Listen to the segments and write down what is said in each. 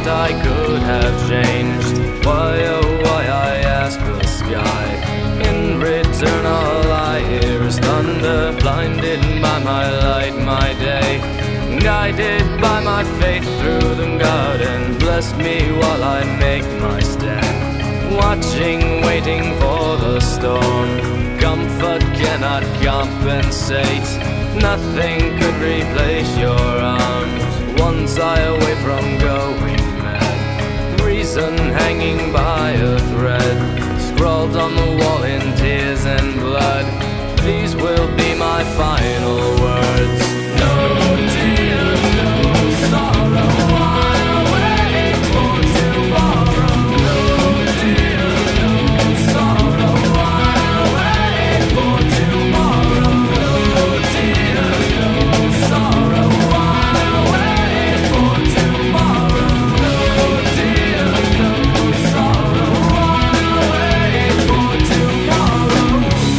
what I could have changed. Why, oh why, I ask the sky. In return all I hear is thunder, blinded by my light, my day, guided by my faith through the garden. Bless me while I make my stand, watching, waiting for the storm. Comfort cannot compensate, nothing could replace your arms. One sigh away from going mad, reason hanging by a thread, scrawled on the wall in tears and blood. These will be my final words. No tears, no sorrow, I'll wait for tomorrow. No tears, no sorrow, I'll wait for tomorrow. No tears, no sorrow, I'll wait for tomorrow. No tears, no sorrow, I'll wait for tomorrow.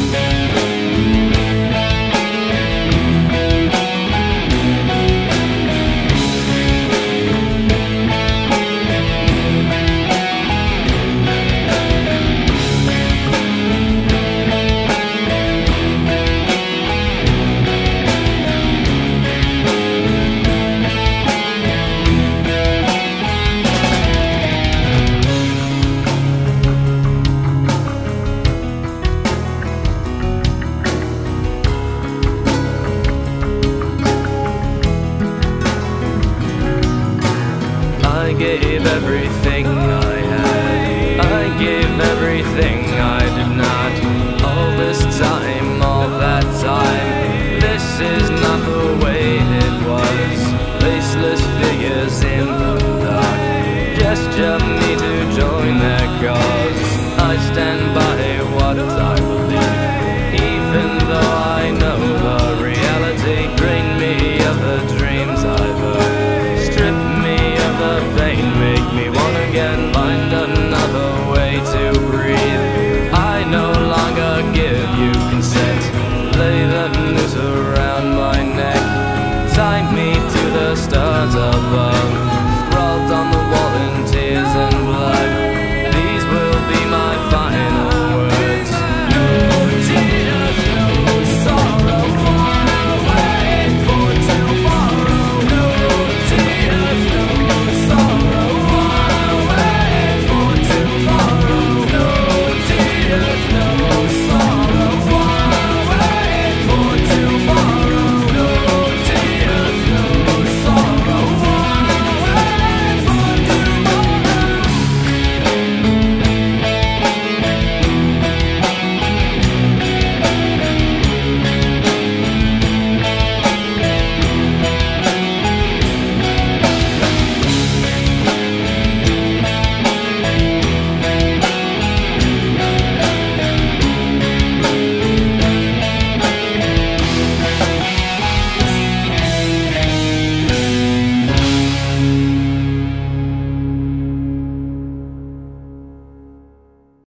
I gave everything I had, I gave everything I did not. All this time, all that time, this is not the way it was. Faceless figures in the dark gesture me to join their cause. I stand by what I believe, even though I know the reality. Drain me of the dreams I've heard, strip me of the pain, make me one again. Find